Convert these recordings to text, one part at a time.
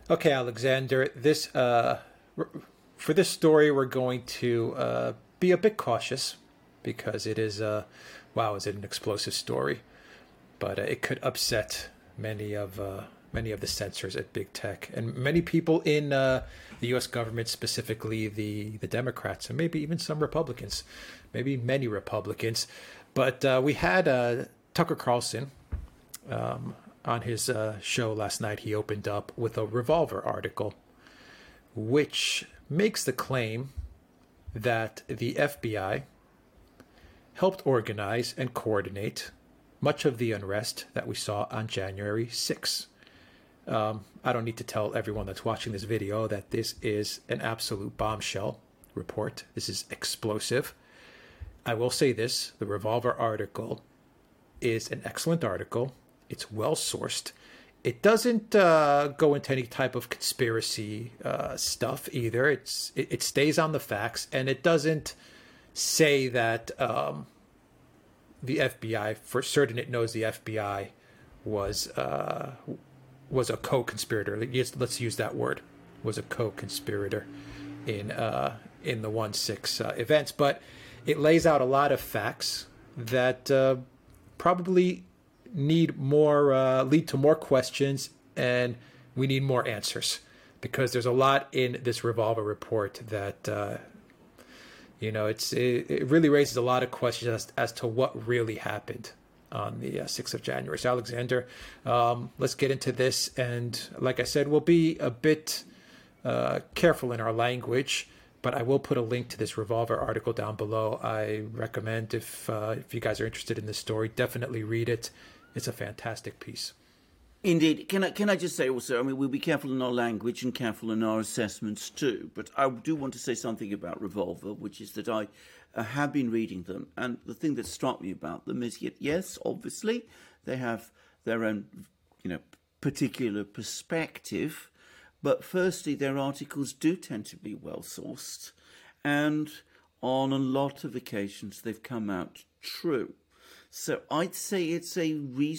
Okay, Alexander. For this story, we're going to be a bit cautious because it is, wow, is it an explosive story? But it could upset many of the censors at big tech and many people in the U.S. government, specifically the Democrats, and maybe even some Republicans, maybe many Republicans. But we had Tucker Carlson on his show last night. He opened up with a Revolver article, which makes the claim that the FBI helped organize and coordinate much of the unrest that we saw on January 6th. I don't need to tell everyone that's watching this video that this is an absolute bombshell report. This is explosive. I will say this, the Revolver article is an excellent article. It's well sourced. It doesn't go into any type of conspiracy stuff either. It stays on the facts, and it doesn't say that the FBI, for certain, it knows the FBI was a co-conspirator. Let's use that word. Was a co-conspirator in the 1/6 events, but it lays out a lot of facts that probably need more lead to more questions, and we need more answers because there's a lot in this Revolver report that it really raises a lot of questions as to what really happened on the 6th of January. So, Alexander, let's get into this. And like I said, we'll be a bit careful in our language, but I will put a link to this Revolver article down below. I recommend, if you guys are interested in this story, definitely read it. It's a fantastic piece. Indeed. Can I just say also, I mean, we'll be careful in our language and careful in our assessments too, but I do want to say something about Revolver, which is that I have been reading them, and the thing that struck me about them is, yes, obviously, they have their own, particular perspective, but firstly, their articles do tend to be well-sourced, and on a lot of occasions, they've come out true. So I'd say it's a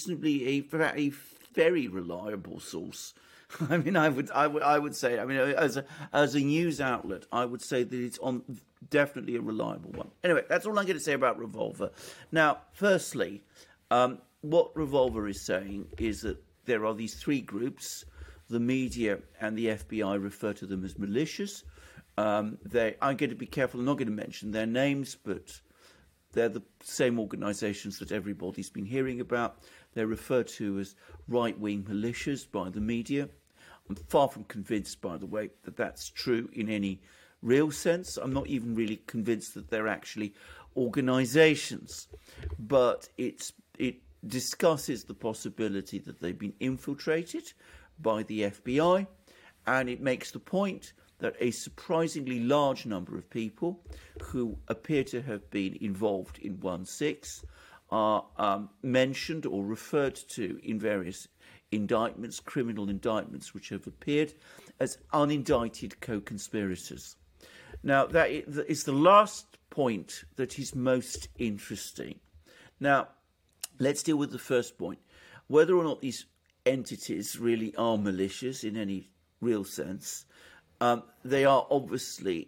very reliable source. I mean, I would say, I mean, as a news outlet, I would say that it's definitely a reliable one. Anyway, that's all I'm going to say about Revolver. Now, firstly, what Revolver is saying is that there are these three groups. The media and the FBI refer to them as militias. I'm going to be careful. I'm not going to mention their names, but they're the same organisations that everybody's been hearing about. They're referred to as right-wing militias by the media. I'm far from convinced, by the way, that that's true in any real sense. I'm not even really convinced that they're actually organisations. But it discusses the possibility that they've been infiltrated by the FBI, and it makes the point that a surprisingly large number of people who appear to have been involved in 1/6 are mentioned or referred to in various indictments, criminal indictments, which have appeared as unindicted co-conspirators. Now, that is the last point that is most interesting. Now, let's deal with the first point. Whether or not these entities really are militias in any real sense, they are obviously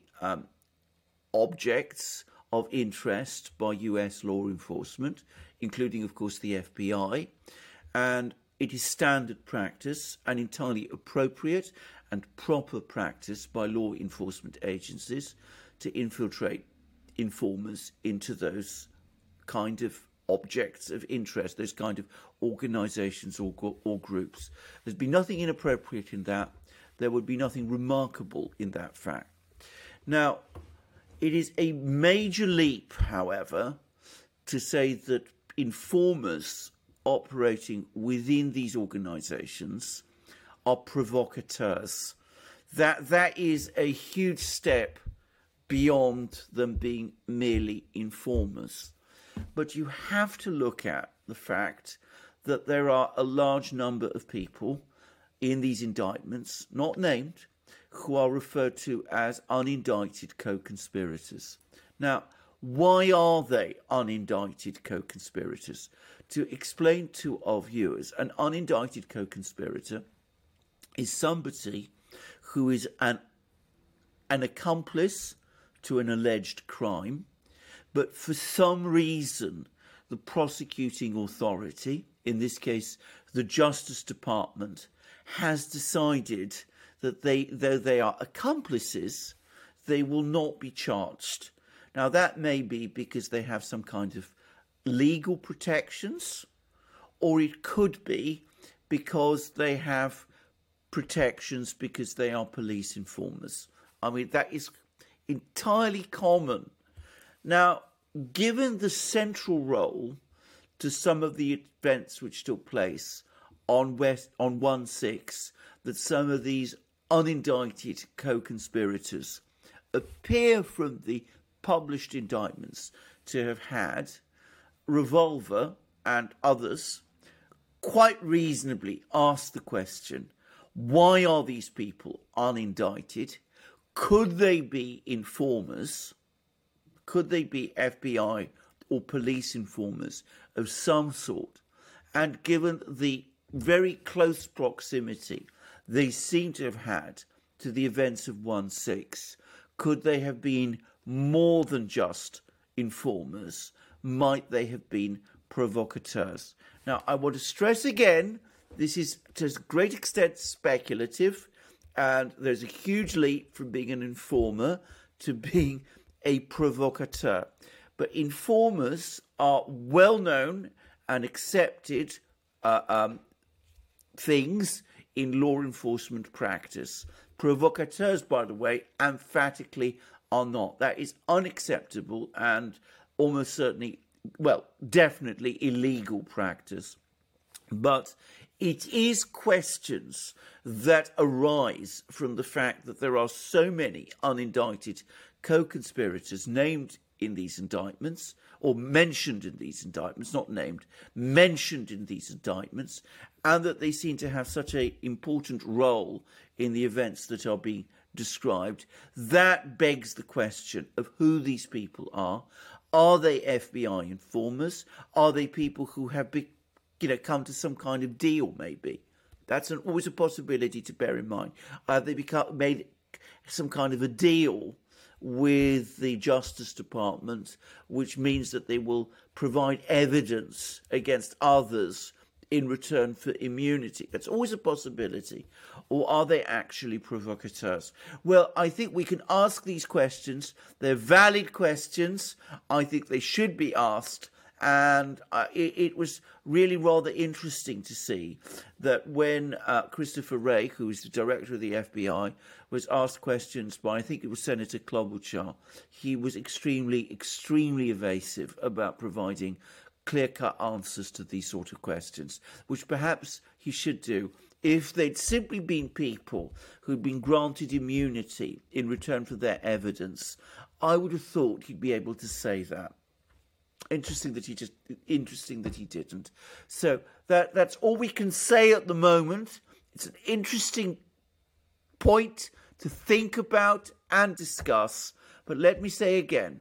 objects of interest by US law enforcement, including, of course, the FBI. And it is standard practice and entirely appropriate and proper practice by law enforcement agencies to infiltrate informers into those kind of objects of interest, those kind of organisations or groups. There's been nothing inappropriate in that. There would be nothing remarkable in that fact. Now, it is a major leap, however, to say that informers operating within these organisations are provocateurs. That is a huge step beyond them being merely informers. But you have to look at the fact that there are a large number of people in these indictments, not named, who are referred to as unindicted co-conspirators. Now, why are they unindicted co-conspirators? To explain to our viewers, an unindicted co-conspirator is somebody who is an accomplice to an alleged crime, but for some reason the prosecuting authority, in this case the Justice Department, has decided that though they are accomplices, they will not be charged. Now that may be because they have some kind of legal protections, or it could be because they have protections because they are police informers. I mean, that is entirely common. Now, given the central role to some of the events which took place on 1/6, that some of these unindicted co-conspirators appear from the published indictments to have had, Revolver and others quite reasonably asked the question, why are these people unindicted? Could they be informers? Could they be FBI or police informers of some sort? And given the very close proximity they seem to have had to the events of 1/6, could they have been more than just informers? Might they have been provocateurs? Now, I want to stress again, this is to a great extent speculative, and there's a huge leap from being an informer to being a provocateur. But informers are well-known and accepted things in law enforcement practice. Provocateurs, by the way, emphatically are not. That is unacceptable and almost certainly, well, definitely illegal practice. But it is questions that arise from the fact that there are so many unindicted co-conspirators named in these indictments, or mentioned in these indictments, not named, mentioned in these indictments, and that they seem to have such an important role in the events that are being described. That begs the question of who these people are. Are they FBI informers? Are they people who have come to some kind of deal, maybe? That's always a possibility to bear in mind. Have they made some kind of a deal with the Justice Department, which means that they will provide evidence against others in return for immunity? That's always a possibility. Or are they actually provocateurs? Well, I think we can ask these questions. They're valid questions. I think they should be asked. And it was really rather interesting to see that when Christopher Wray, who is the director of the FBI, was asked questions by, I think it was Senator Klobuchar, he was extremely, extremely evasive about providing clear-cut answers to these sort of questions, which perhaps he should do. If they'd simply been people who'd been granted immunity in return for their evidence, I would have thought he'd be able to say that. Interesting that he didn't. So that's all we can say at the moment. It's an interesting point to think about and discuss. But let me say again,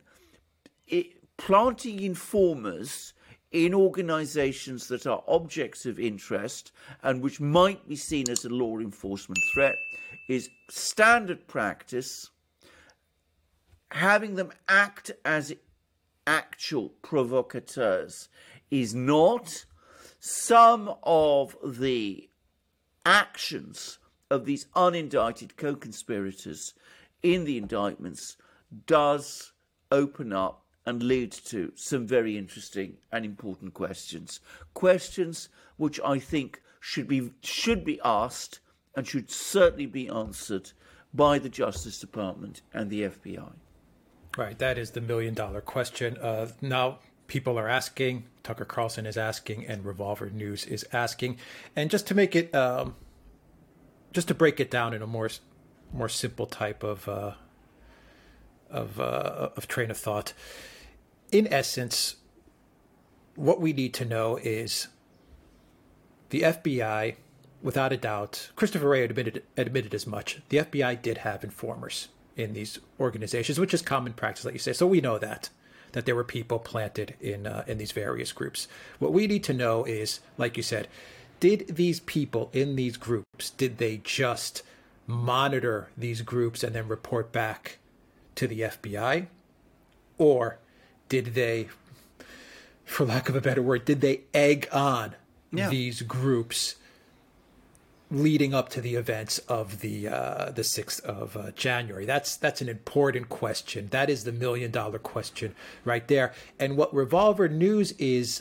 planting informers in organisations that are objects of interest and which might be seen as a law enforcement threat is standard practice. Having them act as actual provocateurs is not. Some of the actions of these unindicted co-conspirators in the indictments does open up and lead to some very interesting and important questions. Questions which I think should be asked and should certainly be answered by the Justice Department and the FBI. Right, that is the million-dollar question. Now people are asking, Tucker Carlson is asking, and Revolver News is asking. And just to make it, just to break it down in a more simple type of train of thought, in essence, what we need to know is the FBI, without a doubt, Christopher Wray admitted as much. The FBI did have informers in these organizations, which is common practice, like you say. So we know that there were people planted in these various groups. What we need to know is, like you said, did these people in these groups, did they just monitor these groups and then report back to the FBI? Or did they, for lack of a better word, did they egg on these groups leading up to the events of the 6th of January? That's an important question. That is the $1 million question right there. And what Revolver News is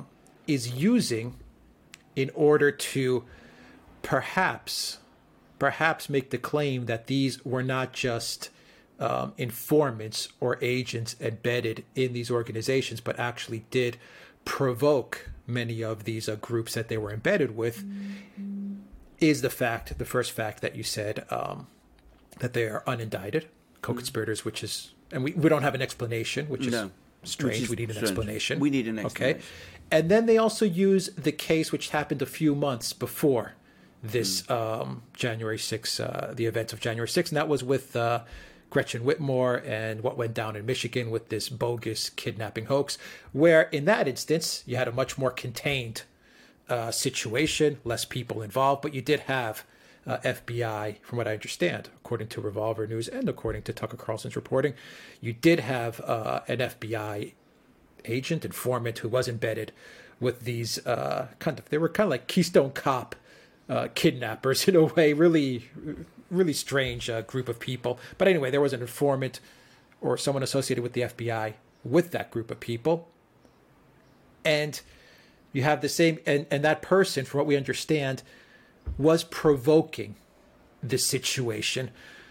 using in order to perhaps make the claim that these were not just informants or agents embedded in these organizations, but actually did provoke many of these groups that they were embedded with, is the first fact that you said, that they are unindicted co-conspirators, which is, and we don't have an explanation, which is strange. We need an explanation. We need an explanation. Okay. And then they also use the case which happened a few months before this January 6th, the events of January 6th, and that was with Gretchen Whitmore and what went down in Michigan with this bogus kidnapping hoax, where in that instance you had a much more contained situation, less people involved, but you did have FBI, from what I understand, according to Revolver News and according to Tucker Carlson's reporting, you did have an FBI agent, informant, who was embedded with these they were kind of like Keystone Cop kidnappers in a way, really strange group of people. But anyway, there was an informant or someone associated with the FBI with that group of people. And you have the same, and that person, from what we understand, was provoking the situation.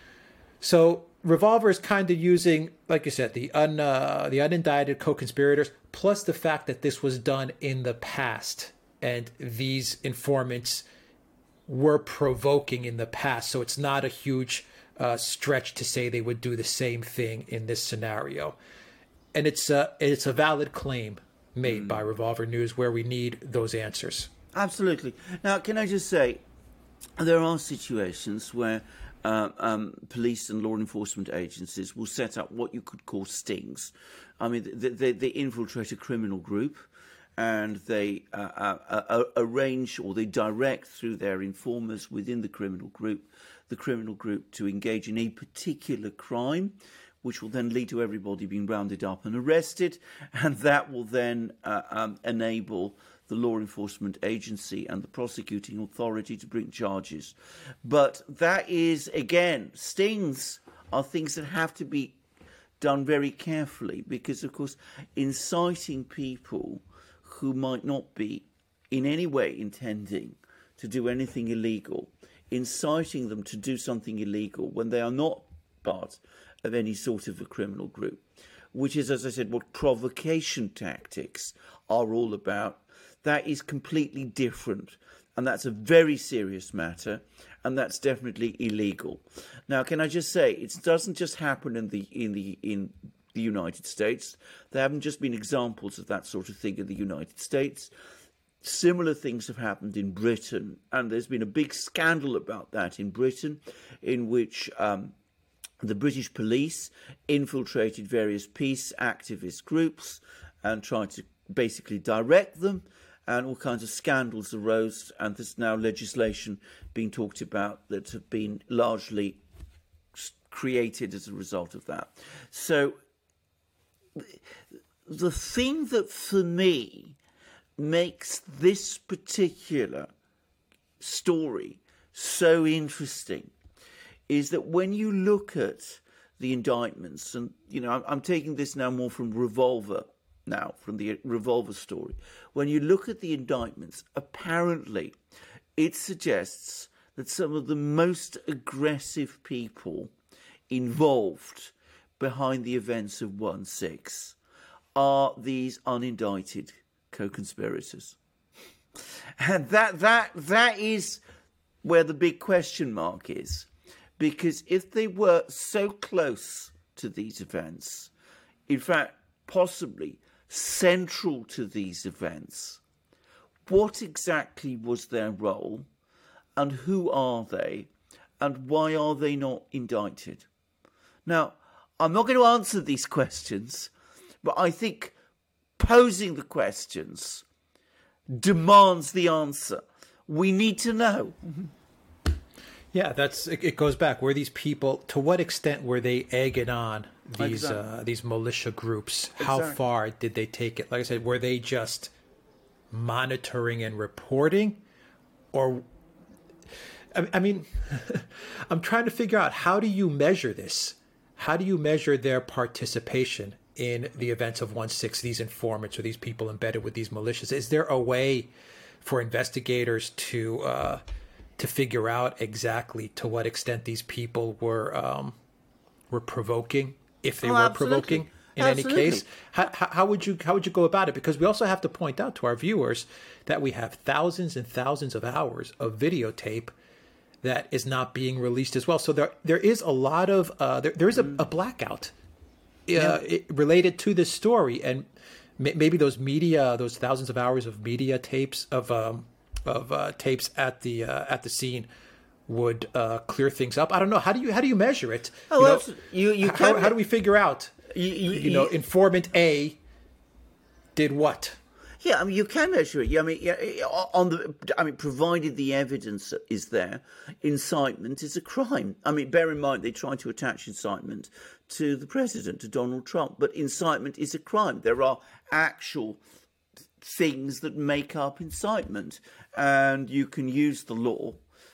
So Revolver is kind of using, like you said, the unindicted co-conspirators, plus the fact that this was done in the past, and these informants were provoking in the past. So it's not a huge stretch to say they would do the same thing in this scenario. And it's a valid claim made by Revolver News, where we need those answers. Absolutely. Now, can I just say, there are situations where police and law enforcement agencies will set up what you could call stings. I mean, they infiltrate a criminal group, and they arrange, or they direct through their informers within the criminal group to engage in a particular crime, which will then lead to everybody being rounded up and arrested, and that will then enable the law enforcement agency and the prosecuting authority to bring charges. But that is, again, stings are things that have to be done very carefully, because, of course, inciting people who might not be in any way intending to do anything illegal, inciting them to do something illegal when they are not part of any sort of a criminal group, which is, as I said, what provocation tactics are all about. That is completely different, and that's a very serious matter, and that's definitely illegal. Now, can I just say, it doesn't just happen in the United States. There haven't just been examples of that sort of thing in the United States. Similar things have happened in Britain, and there's been a big scandal about that in Britain, in which the British police infiltrated various peace activist groups and tried to basically direct them, and all kinds of scandals arose, and there's now legislation being talked about that have been largely created as a result of that. So the thing that, for me, makes this particular story so interesting is that when you look at the indictments, and, you know, I'm taking this now more from Revolver, from the Revolver story. When you look at the indictments, apparently it suggests that some of the most aggressive people involved behind the events of 1/6 are these unindicted co-conspirators. And that is where the big question mark is. Because if they were so close to these events, in fact, possibly central to these events, what exactly was their role, and who are they, and why are they not indicted? Now, I'm not going to answer these questions, but I think posing the questions demands the answer. we need to know. Yeah, it goes back. Were these people, to what extent were they egging on these militia groups? How far did they take it? Like I said, were they just monitoring and reporting? Or, I mean, I'm trying to figure out, how do you measure this? How do you measure their participation in the events of 1/6, these informants or these people embedded with these militias? Is there a way for investigators to figure out exactly to what extent these people were provoking, if they were provoking in any case? How would you go about it? Because we also have to point out to our viewers that we have thousands and thousands of hours of videotape that is not being released as well. So there is a lot of there is a blackout related to this story, and maybe those thousands of hours of media tapes of tapes at the scene would clear things up. I don't know. How do you measure it? Oh, how do we figure out? Informant A did what? Yeah, I mean, you can measure it. I mean, provided the evidence is there, incitement is a crime. I mean, bear in mind they tried to attach incitement to the president, to Donald Trump, but incitement is a crime. There are actual things that make up incitement, and you can use the law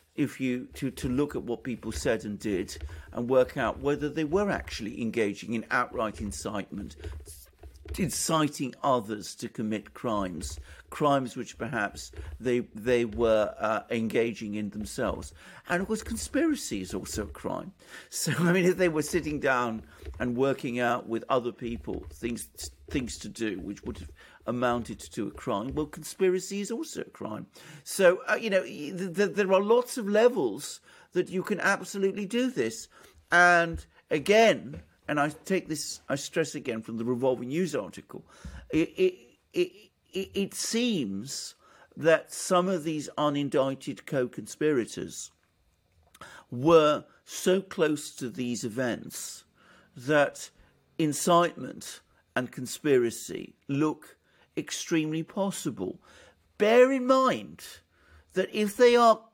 to look at what people said and did and work out whether they were actually engaging in outright incitement, inciting others to commit crimes which perhaps they were engaging in themselves. And of course, conspiracy is also a crime. So, I mean, if they were sitting down and working out with other people things to do which would have amounted to a crime, well, conspiracy is also a crime. So, there are lots of levels that you can absolutely do this. And again, and I stress again from the Revolver News article, it seems that some of these unindicted co-conspirators were so close to these events that incitement and conspiracy look extremely possible. Bear in mind that if they are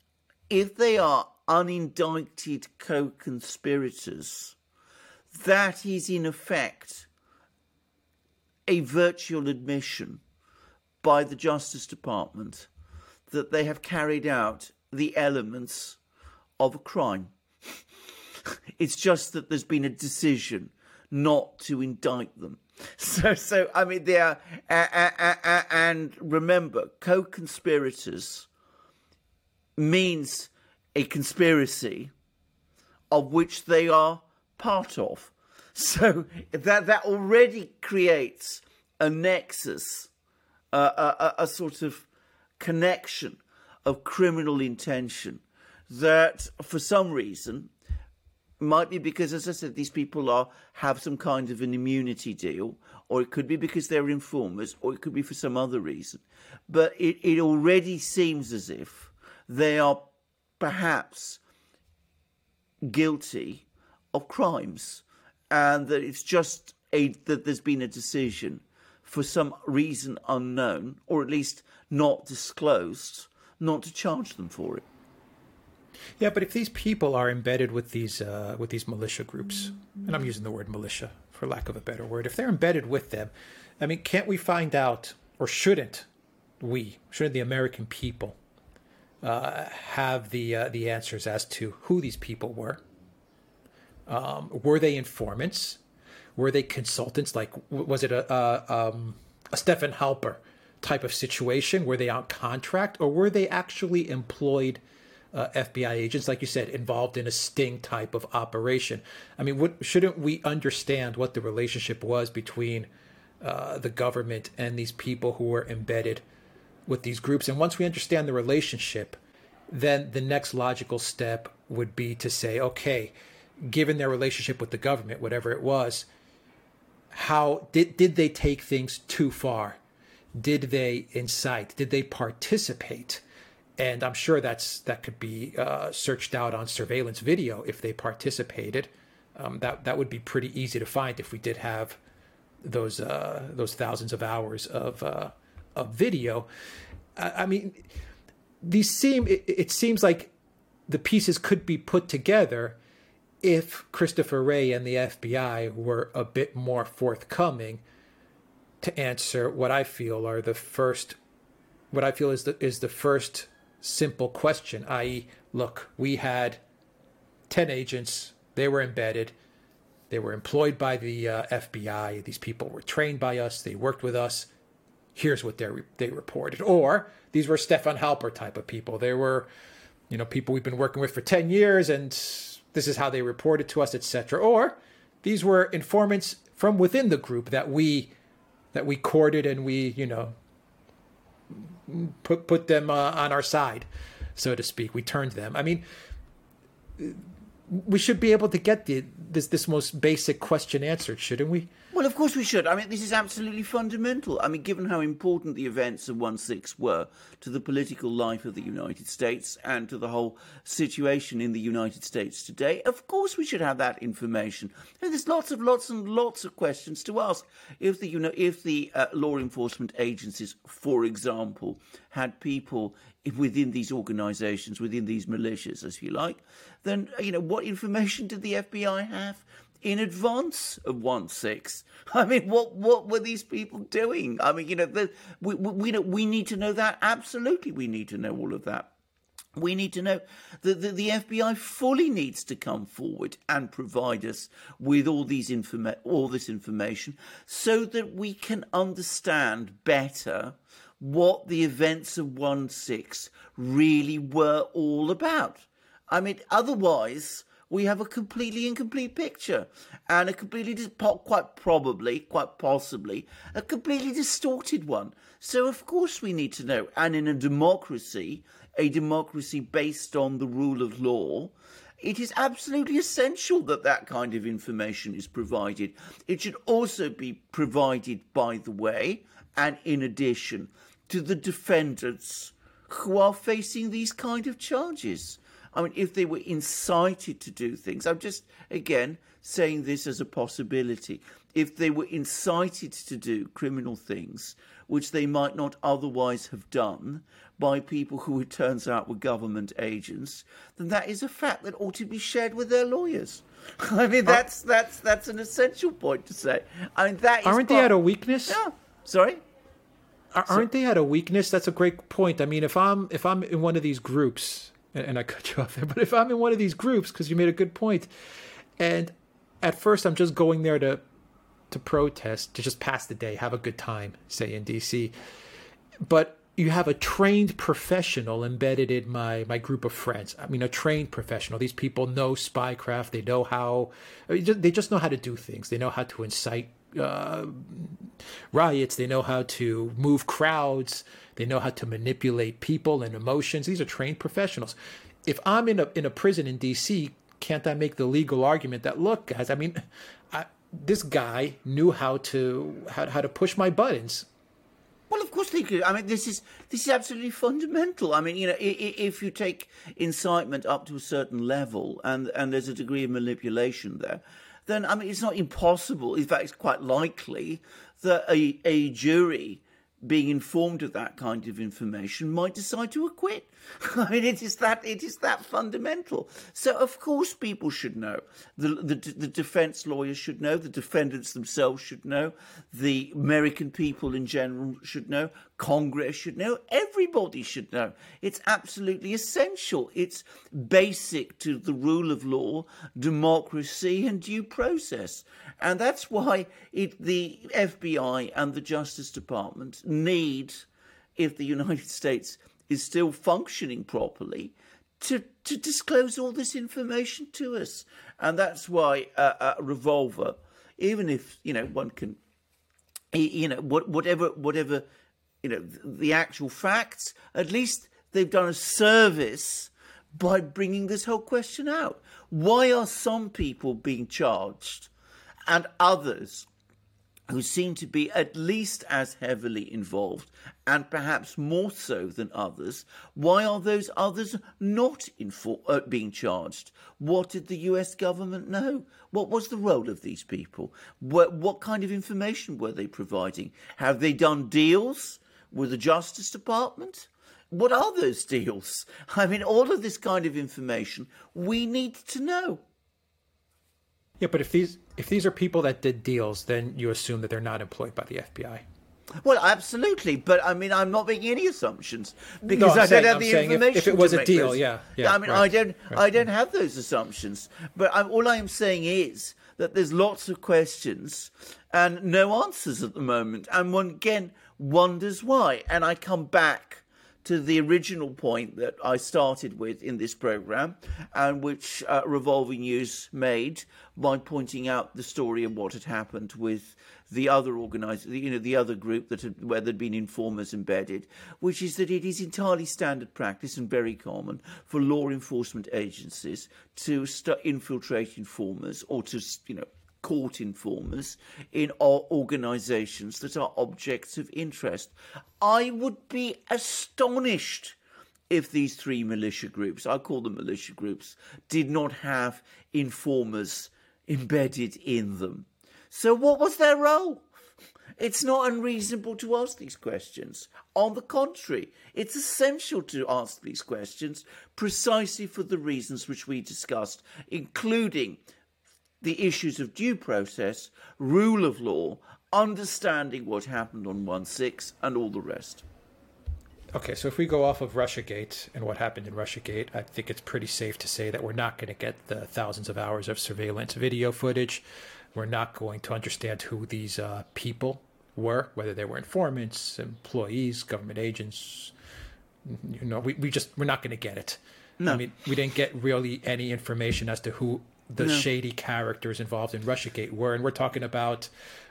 unindicted co-conspirators, that is in effect a virtual admission by the Justice Department that they have carried out the elements of a crime. It's just that there's been a decision not to indict them. So I mean, they are, and remember, co-conspirators means a conspiracy of which they are part of. So that already creates a nexus, a sort of connection of criminal intention that, for some reason, might be because, as I said, these people have some kind of an immunity deal, or it could be because they're informers, or it could be for some other reason. But it already seems as if they are perhaps guilty of crimes, and that it's just that there's been a decision for some reason unknown, or at least not disclosed, not to charge them for it. Yeah, but if these people are embedded with these militia groups, and I'm using the word militia for lack of a better word, if they're embedded with them, I mean, can't we find out, or shouldn't the American people have the answers as to who these people were? Were they informants? Were they consultants? Like, was it a Stefan Halper type of situation? Were they on contract, or were they actually employed FBI agents, like you said, involved in a sting type of operation? I mean, shouldn't we understand what the relationship was between the government and these people who were embedded with these groups? And once we understand the relationship, then the next logical step would be to say, okay, given their relationship with the government, whatever it was, how did they take things too far? Did they incite? Did they participate? And I'm sure that could be searched out on surveillance video if they participated. That would be pretty easy to find if we did have those thousands of hours of video. I mean, it seems like the pieces could be put together if Christopher Wray and the FBI were a bit more forthcoming to answer what I feel is the first simple question, i.e., look, we had 10 agents, they were embedded, they were employed by the FBI, these people were trained by us, they worked with us, here's what they reported. Or these were Stefan Halper type of people. They were, people we've been working with for 10 years, and this is how they reported to us, etc. Or these were informants from within the group that we courted and we, put them on our side, so to speak. We turned them. I mean, we should be able to get this most basic question answered, shouldn't we? Well, of course we should. I mean, this is absolutely fundamental. I mean, given how important the events of 1/6 were to the political life of the United States and to the whole situation in the United States today, of course we should have that information. And there's lots and lots of questions to ask. If the law enforcement agencies, for example, had people within these organisations, within these militias, as you like, then what information did the FBI have in advance of 1/6? I mean, what were these people doing? I mean, we need to know that. Absolutely, we need to know all of that. We need to know that the FBI fully needs to come forward and provide us with all this information so that we can understand better what the events of 1/6 really were all about. I mean, otherwise we have a completely incomplete picture and a quite possibly, a completely distorted one. So of course we need to know. And in a democracy based on the rule of law, it is absolutely essential that that kind of information is provided. It should also be provided, by the way, and in addition, to the defendants who are facing these kind of charges. I mean, if they were incited to do things, I'm just, again, saying this as a possibility. If they were incited to do criminal things, which they might not otherwise have done by people who it turns out were government agents, then that is a fact that ought to be shared with their lawyers. I mean, that's an essential point to say. I mean, that is aren't they at a weakness? Yeah. Sorry? Aren't they at a weakness? That's a great point. I mean, if I'm in one of these groups, and I cut you off there, but if I'm in one of these groups, because you made a good point, and at first I'm just going there to protest, to just pass the day, have a good time, say in DC, but you have a trained professional embedded in my group of friends. I mean, a trained professional. These people know spycraft. They know how. They just know how to do things. They know how to incite riots. They know how to move crowds. They know how to manipulate people and emotions. These are trained professionals. If I'm in a prison in DC, can't I make the legal argument that, look, guys, I mean, this guy knew how to push my buttons? Well, of course they could. I mean, this is absolutely fundamental. I mean, if you take incitement up to a certain level and there's a degree of manipulation there, then, I mean, it's not impossible. In fact, it's quite likely that a jury, being informed of that kind of information, might decide to acquit. I mean, it is that fundamental. So, of course, people should know. The defense lawyers should know. The defendants themselves should know. The American people in general should know. Congress should know. Everybody should know. It's absolutely essential. It's basic to the rule of law, democracy, and due process. And that's why the FBI and the Justice Department need, if the United States is still functioning properly, to disclose all this information to us. And that's why a revolver, even if, one can, whatever, the actual facts, at least they've done a service by bringing this whole question out. Why are some people being charged and others who seem to be at least as heavily involved, and perhaps more so than others, why are those others not being charged? What did the US government know? What was the role of these people? What kind of information were they providing? Have they done deals with the Justice Department? what are those deals? I mean, all of this kind of information we need to know. Yeah, but if these are people that did deals, then you assume that they're not employed by the FBI. Well, absolutely, but I mean, I'm not making any assumptions because I don't have the information. If it was to a deal, those. yeah. I mean, right. I don't have those assumptions. But all I am saying is that there's lots of questions and no answers at the moment, and one again wonders why. And I come back to the original point that I started with in this program, and which Revolver News made by pointing out the story of what had happened with the other the other group where there'd been informers embedded, which is that it is entirely standard practice and very common for law enforcement agencies to infiltrate informers or to court informers in organisations that are objects of interest. I would be astonished if these three militia groups, I call them militia groups, did not have informers embedded in them. So what was their role? It's not unreasonable to ask these questions. On the contrary, it's essential to ask these questions precisely for the reasons which we discussed, including the issues of due process, rule of law, understanding what happened on 1/6, and all the rest. Okay, so if we go off of Russiagate and what happened in Russiagate, I think it's pretty safe to say that we're not going to get the thousands of hours of surveillance video footage. We're not going to understand who these people were, whether they were informants, employees, government agents. We're not going to get it. No. I mean, we didn't get really any information as to who the shady characters involved in Russiagate were, and we're talking about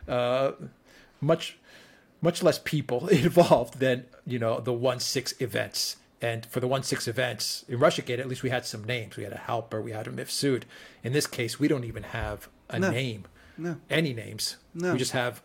much less people involved than the 1/6 events. And for the 1/6 events in Russiagate, at least we had some names. We had a Halper, we had a Mifsud. In this case, we don't even have a name, any names. We just have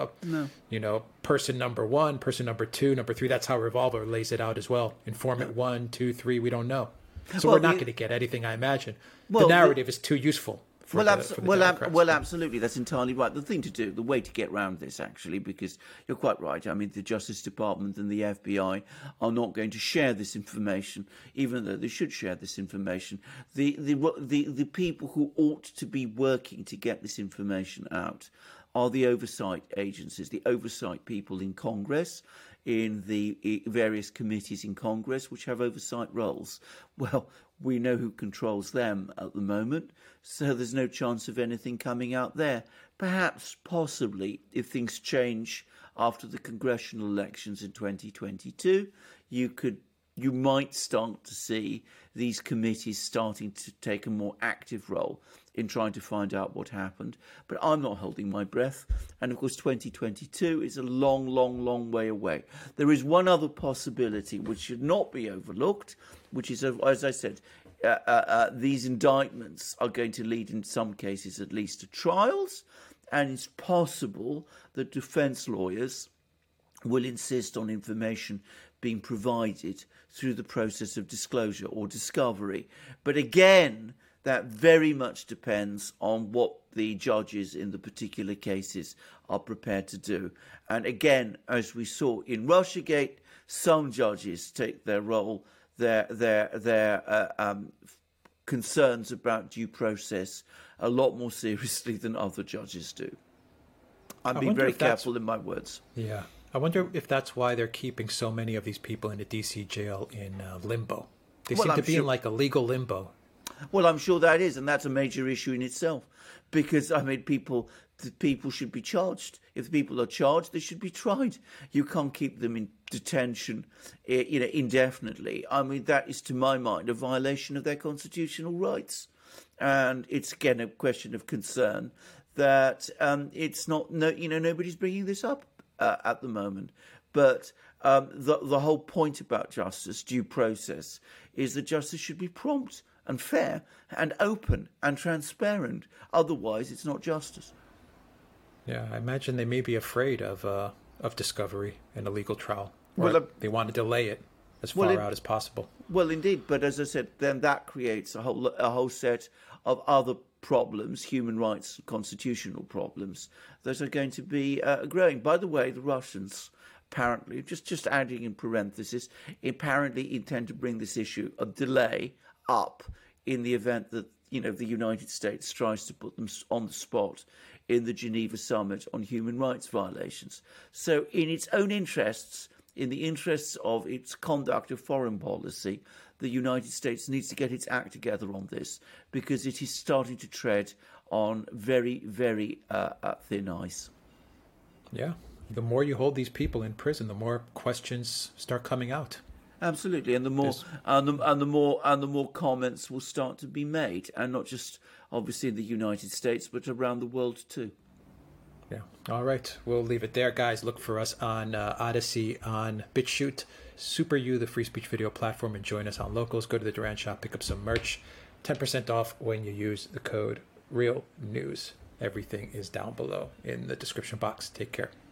person number 1, person number 2, number 3. That's how Revolver lays it out as well. Informant 1, 2, 3. We don't know. So we're not going to get anything, I imagine. The narrative is too useful for the Democrats. Well, absolutely. That's entirely right. The way to get around this, actually, because you're quite right. I mean, the Justice Department and the FBI are not going to share this information, even though they should share this information. The people who ought to be working to get this information out are the oversight agencies, the oversight people in Congress, in the various committees in Congress which have oversight roles. Well, we know who controls them at the moment, so there's no chance of anything coming out there. Perhaps, possibly, if things change after the congressional elections in 2022, you might start to see these committees starting to take a more active role in trying to find out what happened. But I'm not holding my breath. And of course, 2022 is a long, long, long way away. There is one other possibility which should not be overlooked, which is, as I said, these indictments are going to lead, in some cases at least, to trials. And it's possible that defense lawyers will insist on information being provided through the process of disclosure or discovery. But again, that very much depends on what the judges in the particular cases are prepared to do. And again, as we saw in Russiagate, some judges take their role, their concerns about due process a lot more seriously than other judges do. I'm being very careful in my words. Yeah. I wonder if that's why they're keeping so many of these people in the DC jail in limbo. They seem to be in like a legal limbo. Well, I'm sure that is, and that's a major issue in itself. Because, I mean, people should be charged. If people are charged, they should be tried. You can't keep them in detention, indefinitely. I mean, that is, to my mind, a violation of their constitutional rights. And it's, again, a question of concern that it's not, nobody's bringing this up at the moment. But the whole point about justice, due process, is that justice should be prompt and fair and open and transparent. Otherwise, it's not justice. Yeah, I imagine they may be afraid of discovery in a legal trial. Or they want to delay it as far out as possible. Well, indeed. But as I said, then that creates a whole set of other problems, human rights, constitutional problems, that are going to be growing. By the way, the Russians apparently, just adding in parenthesis, apparently intend to bring this issue, a delay, up in the event that, the United States tries to put them on the spot in the Geneva Summit on human rights violations. So in its own interests, in the interests of its conduct of foreign policy, the United States needs to get its act together on this, because it is starting to tread on very, very thin ice. Yeah. The more you hold these people in prison, the more questions start coming out. Absolutely, and the more comments will start to be made, and not just obviously in the United States, but around the world too. Yeah. All right. We'll leave it there, guys. Look for us on Odyssey, on BitChute, Super U, the free speech video platform, and join us on Locals. Go to the Duran shop, pick up some merch. 10% off when you use the code REALNEWS. Everything is down below in the description box. Take care.